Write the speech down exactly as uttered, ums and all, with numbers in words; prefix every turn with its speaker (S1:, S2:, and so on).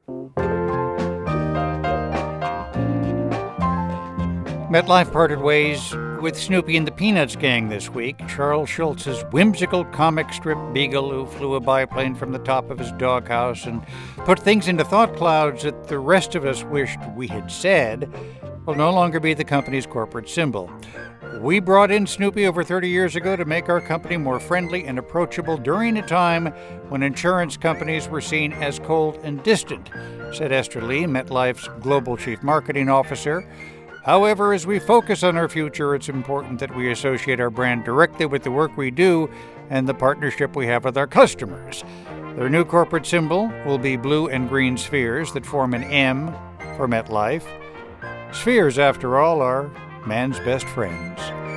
S1: MetLife parted ways with Snoopy and the Peanuts gang this week. Charles Schultz's whimsical comic strip beagle who flew a biplane from the top of his doghouse and put things into thought clouds that the rest of us wished we had said will no longer be the company's corporate symbol. We brought in Snoopy over thirty years ago to make our company more friendly and approachable during a time when insurance companies were seen as cold and distant, said Esther Lee, MetLife's Global Chief Marketing Officer. However, as we focus on our future, it's important that we associate our brand directly with the work we do and the partnership we have with our customers. Their new corporate symbol will be blue and green spheres that form an M for MetLife. Spheres, after all, are man's best friends.